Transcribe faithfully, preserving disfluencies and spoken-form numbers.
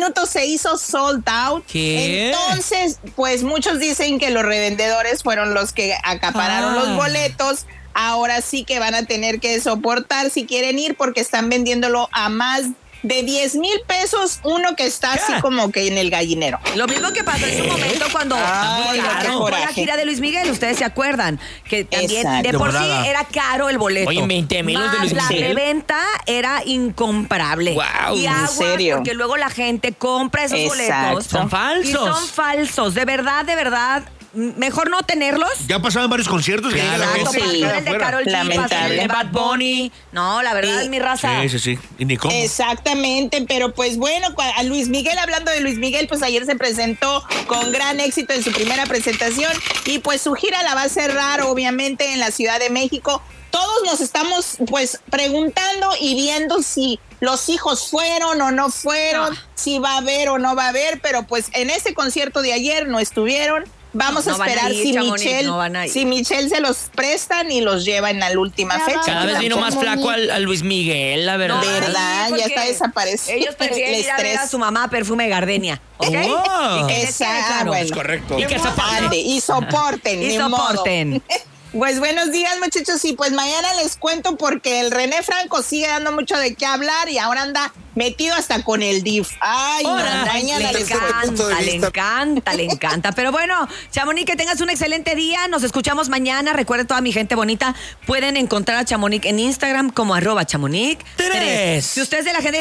minutos se hizo sold out. ¿Qué? Entonces, pues muchos dicen que los revendedores fueron los que acapararon ah. los boletos. Ahora sí que van a tener que soportar si quieren ir porque están vendiéndolo a más de diez mil pesos, uno que está así como que en el gallinero. Lo mismo que pasó en su momento cuando Ay, claro, fue la gira de Luis Miguel, ustedes se acuerdan, que también Exacto. de por De sí volada. era caro el boleto. Oye, veinte mil los de Más Luis la Miguel. reventa era incomparable. Guau, y ¿en aguas, serio? porque luego la gente compra esos Exacto. boletos. Son falsos. Y son falsos, de verdad, de verdad. Mejor no tenerlos. Ya pasaban varios conciertos. Que Claro. la Exacto, gente sí. pasó el de afuera. Karol G, pasó el Lamentable. de Bad Bunny. No, la verdad, Sí. mi raza. Sí, sí, sí. Y ni cómo. Exactamente, pero pues bueno, cua- a Luis Miguel, hablando de Luis Miguel, pues ayer se presentó con gran éxito en su primera presentación y pues su gira la va a cerrar obviamente en la Ciudad de México. Todos nos estamos pues preguntando y viendo si los hijos fueron o no fueron, No. si va a haber o no va a haber, pero pues en ese concierto de ayer no estuvieron. Vamos No, no a van a esperar ir, si Chamonix, Michelle, no van a ir. si Michelle se los prestan y los llevan a la última Ya fecha. va. Cada vez vino más flaco al, al Luis Miguel, la verdad. No, ¿Verdad? sí, Ya porque está desaparecido. Ellos prefieren El ir a ver a estrés. su mamá perfume Gardenia. ¿Ok? Oh. Y que les quede Esa, claro. bueno. Es correcto. Y que se aparte. Ande, y soporten, Y ni modo. soporten. Pues buenos días, muchachos, y pues mañana les cuento porque el René Franco sigue dando mucho de qué hablar y ahora anda metido hasta con el D I F. Ay, Ahora, no, mañana Le les cuento. punto de encanta, le vista. encanta, le encanta. Pero bueno, Chamonix, que tengas un excelente día. Nos escuchamos mañana. Recuerden, toda mi gente bonita, pueden encontrar a Chamonix en Instagram como arroba Chamonix Tres. Si usted es de la gente